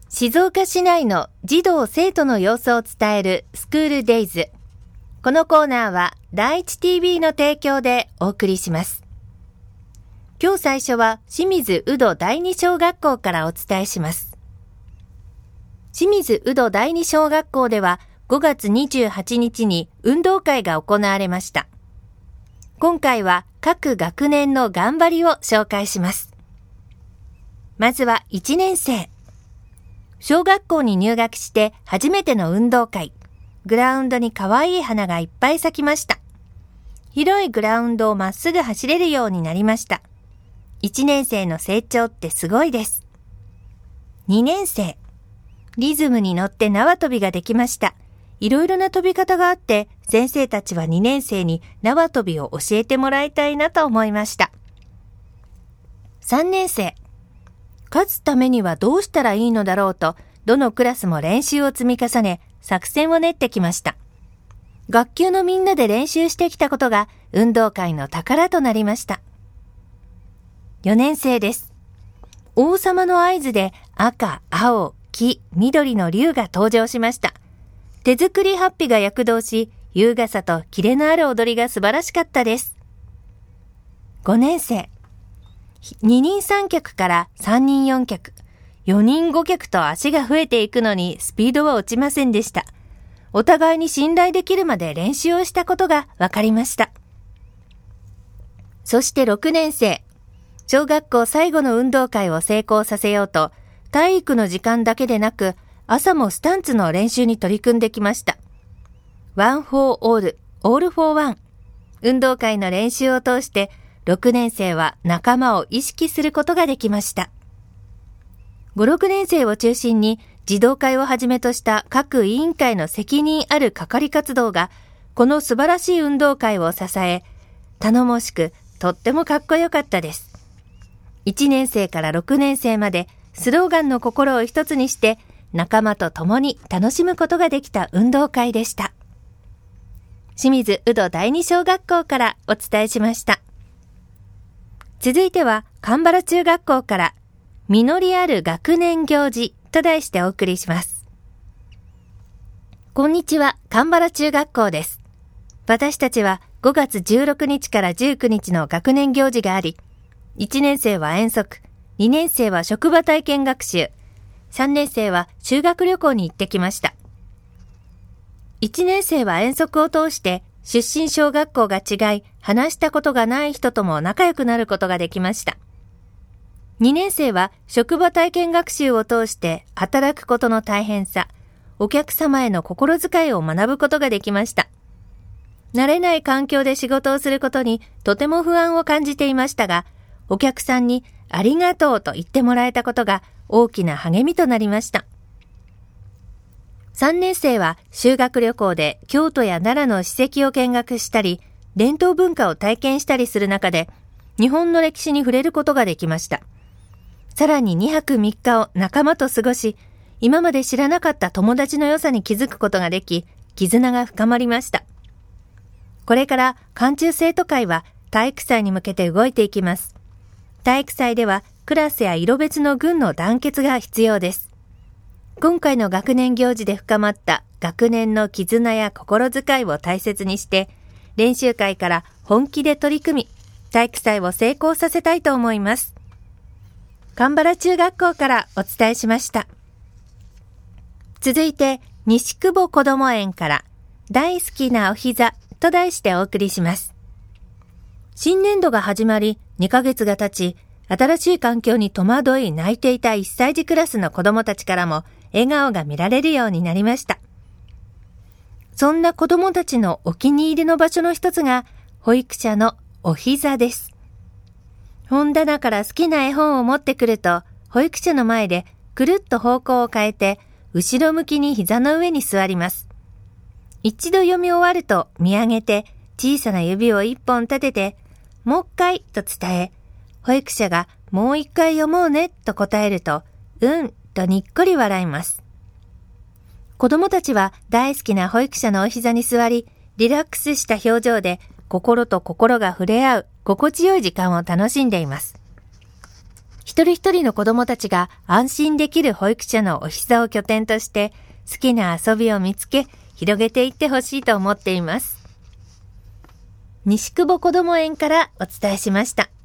静岡市内の児童生徒の様子を伝えるスクールデイズ。このコーナーは第一 TV の提供でお送りします。今日最初は清水宇土第二小学校からお伝えします。清水宇土第二小学校では5月28日に運動会が行われました。今回は各学年の頑張りを紹介します。まずは1年生。小学校に入学して初めての運動会。グラウンドに可愛い花がいっぱい咲きました。広いグラウンドをまっすぐ走れるようになりました。1年生の成長ってすごいです。2年生。リズムに乗って縄跳びができました。いろいろな飛び方があって、先生たちは2年生に縄跳びを教えてもらいたいなと思いました。3年生。勝つためにはどうしたらいいのだろうと、どのクラスも練習を積み重ね、作戦を練ってきました。学級のみんなで練習してきたことが運動会の宝となりました。4年生です。王様の合図で赤、青、黄、緑の竜が登場しました。手作りハッピーが躍動し、優雅さとキレのある踊りが素晴らしかったです。5年生。二人三脚から三人四脚、4人5脚と足が増えていくのにスピードは落ちませんでした。お互いに信頼できるまで練習をしたことが分かりました。そして6年生。小学校最後の運動会を成功させようと、体育の時間だけでなく、朝もスタンツの練習に取り組んできました。One for all, all for one。運動会の練習を通して、6年生は仲間を意識することができました。5、6年生を中心に児童会をはじめとした各委員会の責任ある係活動が、この素晴らしい運動会を支え、頼もしくとってもかっこよかったです。1年生から6年生までスローガンの心を一つにして、仲間と共に楽しむことができた運動会でした。清水宇土第二小学校からお伝えしました。続いては蒲原中学校から実りある学年行事と題してお送りします。こんにちは、蒲原中学校です。私たちは5月16日から19日の学年行事があり、1年生は遠足、2年生は職場体験学習、3年生は修学旅行に行ってきました。1年生は遠足を通して出身小学校が違い、話したことがない人とも仲良くなることができました。2年生は職場体験学習を通して働くことの大変さ、お客様への心遣いを学ぶことができました。慣れない環境で仕事をすることにとても不安を感じていましたが、お客さんにありがとうと言ってもらえたことが大きな励みとなりました。3年生は修学旅行で京都や奈良の史跡を見学したり、伝統文化を体験したりする中で、日本の歴史に触れることができました。さらに2泊3日を仲間と過ごし、今まで知らなかった友達の良さに気づくことができ、絆が深まりました。これから寒中生徒会は体育祭に向けて動いていきます。体育祭ではクラスや色別の群の団結が必要です。今回の学年行事で深まった学年の絆や心遣いを大切にして、練習会から本気で取り組み、体育祭を成功させたいと思います。蒲原中学校からお伝えしました。続いて、西久保こども園から大好きなお膝と題してお送りします。新年度が始まり2ヶ月が経ち、新しい環境に戸惑い泣いていた1歳児クラスの子供たちからも笑顔が見られるようになりました。そんな子供たちのお気に入りの場所の一つが保育舎のお膝です。本棚から好きな絵本を持ってくると、保育舎の前でくるっと方向を変えて後ろ向きに膝の上に座ります。一度読み終わると見上げて小さな指を一本立てて、もう一回と伝え、保育者がもう一回読もうねと答えると、うんとにっこり笑います。子供たちは大好きな保育者のお膝に座り、リラックスした表情で心と心が触れ合う心地よい時間を楽しんでいます。 一人一人の子どもたちが安心できる保育所のお膝を拠点として好きな遊びを見つけ広げていってほしいと思っています。西久保こども園からお伝えしました。